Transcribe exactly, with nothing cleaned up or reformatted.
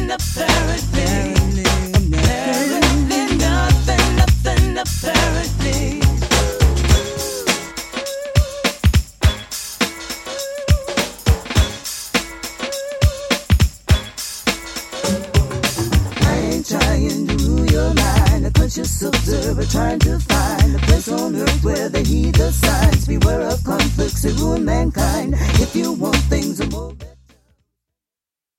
apparently, apparently nothing, nothing, apparently. I ain't trying to rule your mind, a conscious observer trying to find a place on earth where they heed the signs. Beware of conflicts that ruin mankind. If you want things more.